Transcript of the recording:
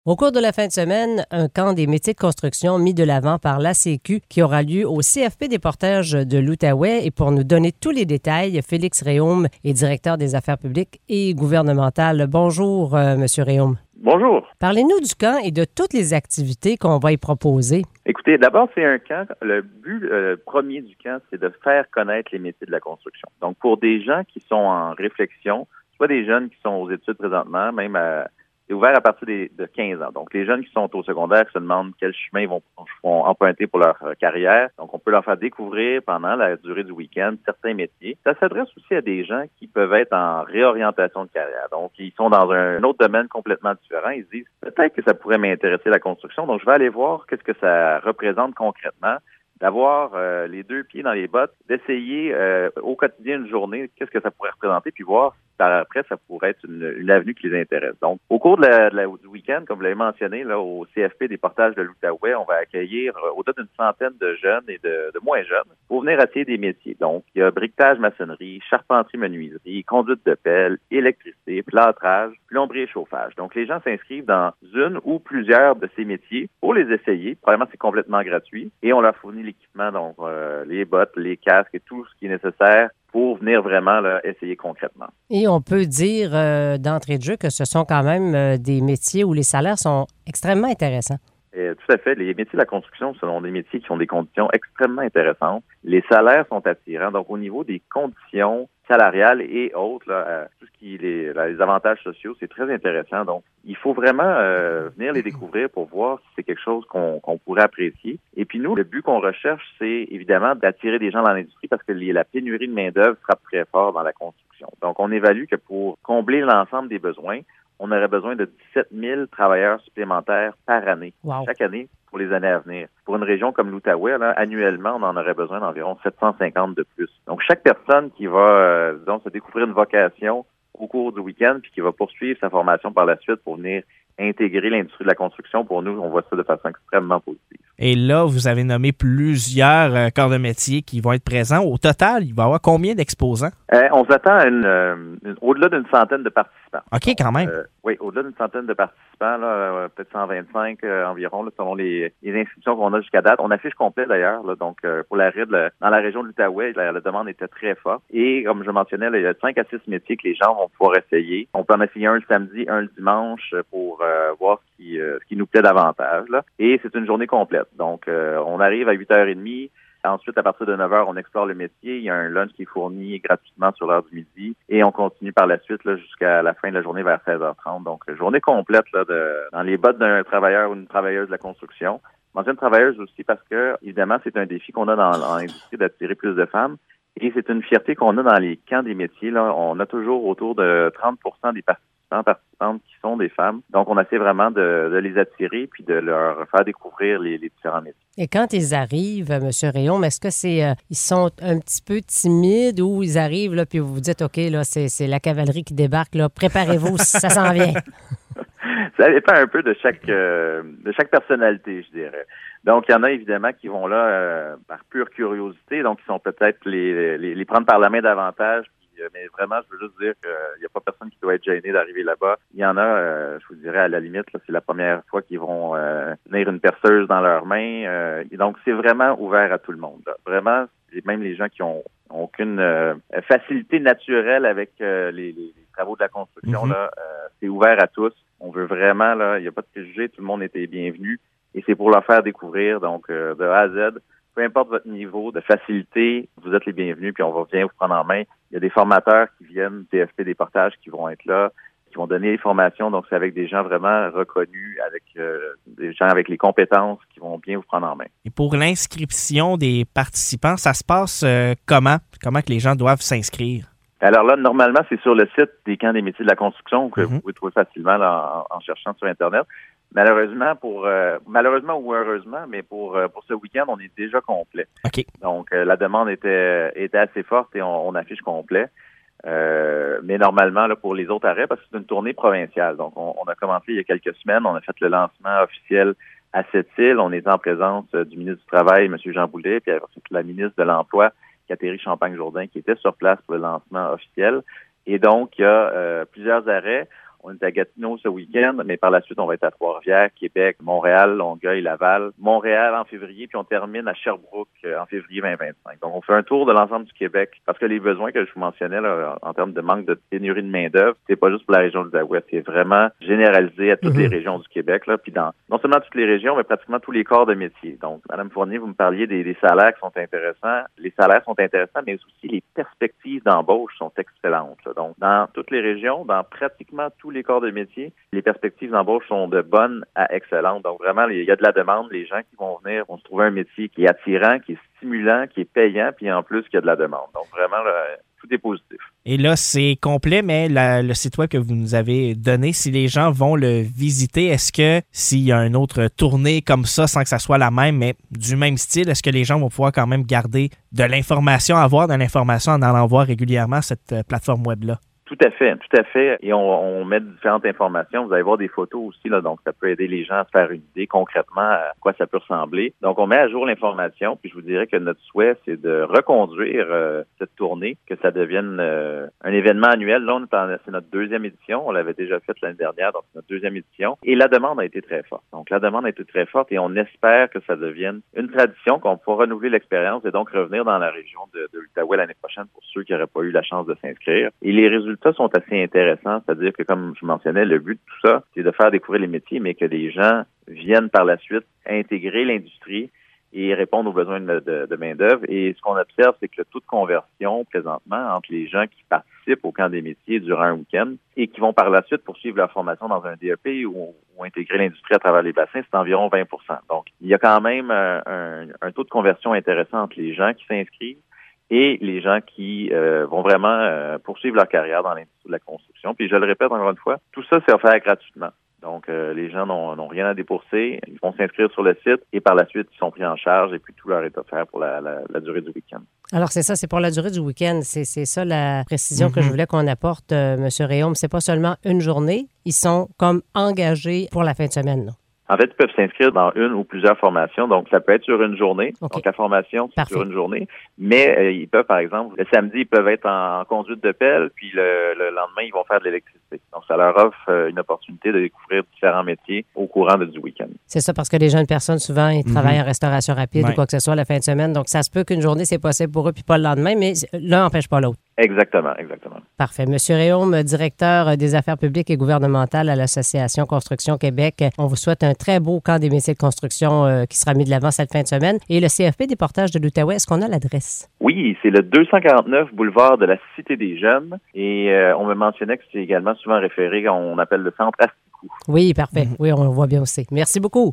Au cours de la fin de semaine, un camp des métiers de construction mis de l'avant par l'ACQ qui aura lieu au CFP des portages de l'Outaouais. Et pour nous donner tous les détails, Félix Réaume est directeur des affaires publiques et gouvernementales. Bonjour, Monsieur Réaume. Bonjour. Parlez-nous du camp et de toutes les activités qu'on va y proposer. Écoutez, d'abord, c'est un camp. Le but premier du camp, c'est de faire connaître les métiers de la construction. Donc, pour des gens qui sont en réflexion, soit des jeunes qui sont aux études présentement, même c'est ouvert à partir de 15 ans. Donc, les jeunes qui sont au secondaire se demandent quel chemin ils vont emprunter pour leur carrière. Donc, on peut leur faire découvrir pendant la durée du week-end certains métiers. Ça s'adresse aussi à des gens qui peuvent être en réorientation de carrière. Donc, ils sont dans un autre domaine complètement différent. Ils se disent, peut-être que ça pourrait m'intéresser la construction. Donc, je vais aller voir qu'est-ce que ça représente concrètement. D'avoir les deux pieds dans les bottes, d'essayer au quotidien une journée, qu'est-ce que ça pourrait représenter, puis voir si par après, ça pourrait être une avenue qui les intéresse. Donc, au cours du week-end, comme vous l'avez mentionné, là, au CFP des portages de l'Outaouais, on va accueillir au-delà d'une centaine de jeunes et de moins jeunes pour venir essayer des métiers. Donc, il y a briquetage, maçonnerie, charpenterie-menuiserie, conduite de pelle, électricité, plâtrage, plomberie et chauffage. Donc, les gens s'inscrivent dans une ou plusieurs de ces métiers pour les essayer. Probablement, c'est complètement gratuit et on leur fournit l'équipement, donc les bottes, les casques et tout ce qui est nécessaire pour venir vraiment là, essayer concrètement. Et on peut dire d'entrée de jeu que ce sont quand même des métiers où les salaires sont extrêmement intéressants. Tout à fait. Les métiers de la construction, ce sont des métiers qui ont des conditions extrêmement intéressantes. Les salaires sont attirants. Donc, au niveau des conditions salariales et autres, là, tout ce qui est les avantages sociaux, c'est très intéressant. Donc, il faut vraiment venir les découvrir pour voir si c'est quelque chose qu'on pourrait apprécier. Et puis nous, le but qu'on recherche, c'est évidemment d'attirer des gens dans l'industrie parce que la pénurie de main-d'œuvre frappe très fort dans la construction. Donc, on évalue que pour combler l'ensemble des besoins, on aurait besoin de 17 000 travailleurs supplémentaires par année, chaque année, pour les années à venir. Pour une région comme l'Outaouais, là, annuellement, on en aurait besoin d'environ 750 de plus. Donc, chaque personne qui va, se découvrir une vocation au cours du week-end puis qui va poursuivre sa formation par la suite pour venir intégrer l'industrie de la construction, pour nous, on voit ça de façon extrêmement positive. Et là, vous avez nommé plusieurs corps de métier qui vont être présents. Au total, il va y avoir combien d'exposants? On s'attend à au-delà d'une centaine de participants. OK, quand même. Oui, au-delà d'une centaine de participants, là, peut-être 125 environ, là, selon les inscriptions qu'on a jusqu'à date. On affiche complet d'ailleurs, là, donc pour la RID, dans la région de l'Outaouais, la demande était très forte. Et comme je mentionnais, là, il y a 5 à 6 métiers que les gens vont pouvoir essayer. On peut en essayer un le samedi, un le dimanche pour voir ce qui nous plaît davantage. Là. Et c'est une journée complète. Donc, on arrive à 8h30. Ensuite, à partir de 9h, on explore le métier. Il y a un lunch qui est fourni gratuitement sur l'heure du midi. Et on continue par la suite là, jusqu'à la fin de la journée vers 16h30. Donc, journée complète là, dans les bottes d'un travailleur ou une travailleuse de la construction. Mentionne travailleuse aussi parce que, évidemment, c'est un défi qu'on a dans l'industrie d'attirer plus de femmes. Et c'est une fierté qu'on a dans les camps des métiers. Là. On a toujours autour de 30% des participantes qui sont des femmes. Donc, on essaie vraiment de les attirer puis de leur faire découvrir les différents métiers. Et quand ils arrivent, M. Réaume, est-ce que ils sont un petit peu timides ou ils arrivent là puis vous vous dites, OK, là, c'est la cavalerie qui débarque, là, préparez-vous, ça s'en vient? Ça dépend un peu de chaque personnalité, je dirais. Donc, il y en a évidemment qui vont là par pure curiosité, donc ils sont peut-être les prendre par la main davantage. Mais vraiment, je veux juste dire qu'il n'y a pas personne qui doit être gêné d'arriver là-bas. Il y en a, je vous dirais, à la limite, là, c'est la première fois qu'ils vont tenir une perceuse dans leurs mains. Et donc, c'est vraiment ouvert à tout le monde. Là. Vraiment, même les gens qui ont aucune facilité naturelle avec les travaux de la construction, là, c'est ouvert à tous. On veut vraiment, là, il n'y a pas de préjugés, tout le monde était bienvenu. Et c'est pour leur faire découvrir, donc, de A à Z. Peu importe votre niveau de facilité, vous êtes les bienvenus, puis on va bien vous prendre en main. Il y a des formateurs qui viennent, CFP des portages, qui vont être là, qui vont donner les formations. Donc, c'est avec des gens vraiment reconnus, avec des gens avec les compétences qui vont bien vous prendre en main. Et pour l'inscription des participants, ça se passe comment? Comment que les gens doivent s'inscrire? Alors là, normalement, c'est sur le site des camps des métiers de la construction que vous pouvez trouver facilement là, en cherchant sur Internet. Malheureusement malheureusement ou heureusement, mais pour ce week-end, on est déjà complet. OK. Donc, la demande était assez forte et on affiche complet. Mais normalement, là, pour les autres arrêts, parce que c'est une tournée provinciale. Donc, on a commencé il y a quelques semaines. On a fait le lancement officiel à Sept-Îles. On était en présence du ministre du Travail, M. Jean Boulet, puis la ministre de l'Emploi, Catherine Champagne-Jourdain, qui était sur place pour le lancement officiel. Et donc, il y a plusieurs arrêts. On est à Gatineau ce week-end, mais par la suite, on va être à Trois-Rivières, Québec, Montréal, Longueuil, Laval, Montréal en février, puis on termine à Sherbrooke en février 2025. Donc, on fait un tour de l'ensemble du Québec parce que les besoins que je vous mentionnais là, en termes de manque de pénurie de main-d'œuvre, c'est pas juste pour la région de l'Outaouais, c'est vraiment généralisé à toutes les régions du Québec, là, puis dans non seulement toutes les régions, mais pratiquement tous les corps de métier. Donc, Mme Fournier, vous me parliez des salaires qui sont intéressants. Les salaires sont intéressants, mais aussi les perspectives d'embauche sont excellentes, là. Donc, dans toutes les régions, dans pratiquement tous les corps de métier, les perspectives d'embauche sont de bonnes à excellentes. Donc, vraiment, il y a de la demande. Les gens qui vont venir vont se trouver un métier qui est attirant, qui est stimulant, qui est payant, puis en plus, qu'il y a de la demande. Donc, vraiment, là, tout est positif. Et là, c'est complet, mais le site web que vous nous avez donné, si les gens vont le visiter, est-ce que s'il y a une autre tournée comme ça, sans que ça soit la même, mais du même style, est-ce que les gens vont pouvoir quand même garder de l'information, avoir de l'information en allant voir régulièrement cette plateforme web-là? Tout à fait, tout à fait. Et on met différentes informations. Vous allez voir des photos aussi, là, donc ça peut aider les gens à se faire une idée concrètement à quoi ça peut ressembler. Donc, on met à jour l'information, puis je vous dirais que notre souhait, c'est de reconduire cette tournée, que ça devienne un événement annuel. Là, c'est notre deuxième édition. On l'avait déjà fait l'année dernière, donc c'est notre deuxième édition. Et la demande a été très forte. Donc, la demande a été très forte et on espère que ça devienne une tradition, qu'on pourra renouveler l'expérience et donc revenir dans la région de l'Outaouais l'année prochaine pour ceux qui n'auraient pas eu la chance de s'inscrire. Et les résultats sont assez intéressants, c'est-à-dire que, comme je mentionnais, le but de tout ça, c'est de faire découvrir les métiers, mais que les gens viennent par la suite intégrer l'industrie et répondre aux besoins de main-d'œuvre. Et ce qu'on observe, c'est que le taux de conversion présentement entre les gens qui participent au camp des métiers durant un week-end et qui vont par la suite poursuivre leur formation dans un DEP ou intégrer l'industrie à travers les bassins, c'est environ 20 %. Donc, il y a quand même un taux de conversion intéressant entre les gens qui s'inscrivent et les gens qui vont vraiment poursuivre leur carrière dans l'industrie de la construction. Puis je le répète encore une fois, tout ça, c'est offert gratuitement. Donc, les gens n'ont rien à débourser. Ils vont s'inscrire sur le site et par la suite, ils sont pris en charge et puis tout leur est offert pour la durée du week-end. Alors, c'est ça, c'est pour la durée du week-end. C'est ça la précision que je voulais qu'on apporte, M. Réaume. C'est pas seulement une journée. Ils sont comme engagés pour la fin de semaine, là. En fait, ils peuvent s'inscrire dans une ou plusieurs formations. Donc, ça peut être sur une journée. Okay. Donc, la formation, c'est sur une journée. Mais ils peuvent, par exemple, le samedi, ils peuvent être en conduite de pelle, puis le lendemain, ils vont faire de l'électricité. Donc, ça leur offre une opportunité de découvrir différents métiers au courant du week-end. C'est ça, parce que les jeunes personnes, souvent, ils travaillent en restauration rapide ou quoi que ce soit la fin de semaine. Donc, ça se peut qu'une journée, c'est possible pour eux, puis pas le lendemain, mais l'un n'empêche pas l'autre. Exactement, exactement. Parfait. Monsieur Réaume, directeur des affaires publiques et gouvernementales à l'Association Construction Québec, on vous souhaite un très beau camp des métiers de construction qui sera mis de l'avant cette fin de semaine. Et le CFP des portages de l'Outaouais, est-ce qu'on a l'adresse? Oui, c'est le 249 boulevard de la Cité des Jeunes. Et on me mentionnait que c'est également souvent référé, on appelle le centre Asticou. Oui, parfait. Oui, on le voit bien aussi. Merci beaucoup.